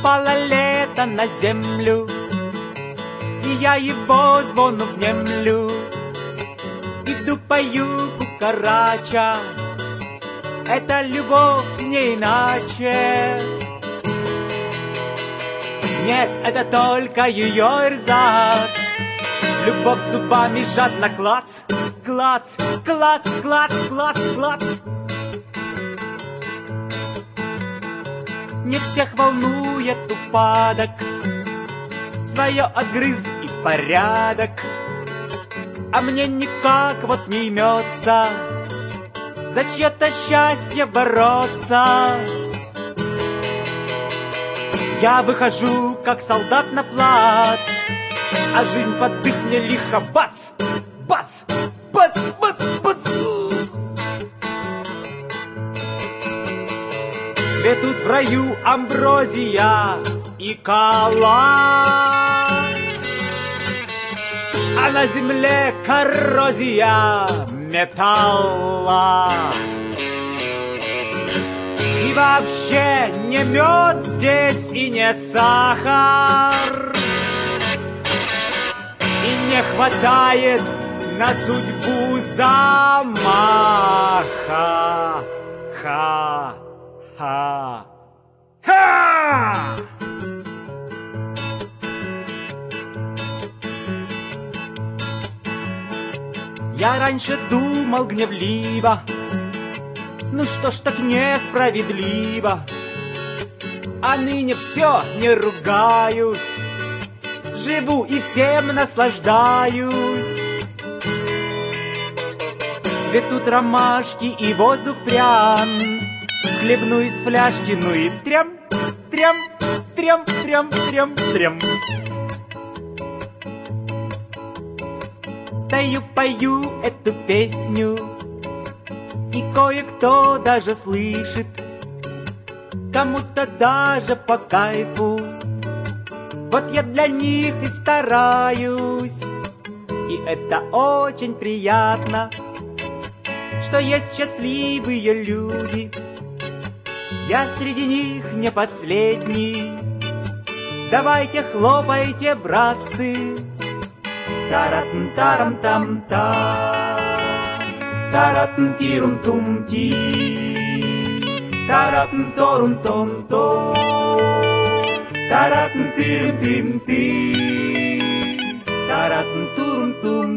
упало лето на землю, и я его звону внемлю. Иду пою кукарача, это любовь не иначе. Нет, это только ее эрзац. Любовь зубами жадно клац, клац, клац, клац, клац, клац. Не всех волнует упадок, свое отгрыз и порядок. А мне никак вот не имется за чье-то счастье бороться. Я выхожу, как солдат на плац, а жизнь под дых мне лихо бац, бац, бац, бац, бац. Цветут в раю амброзия и кала, а на земле коррозия металла. И вообще не мед здесь и не сахар, и не хватает на судьбу замаха. Ха-ха-ха. Я раньше думал гневливо, ну что ж так несправедливо. А ныне все, не ругаюсь, живу и всем наслаждаюсь. Цветут ромашки и воздух прям, хлебну из фляжки, ну и трям, трям, трям, трям, трям, трям. Стою, пою эту песню, и кое-кто даже слышит, кому-то даже по кайфу. Вот я для них и стараюсь, и это очень приятно, что есть счастливые люди. Я среди них не последний. Давайте хлопайте, братцы. Таратн-тарам-там-та, таратн-тирум-тум-ти, таратн-торум-том-то, таратн-тирум-тим-ти, таратн-турум-тум.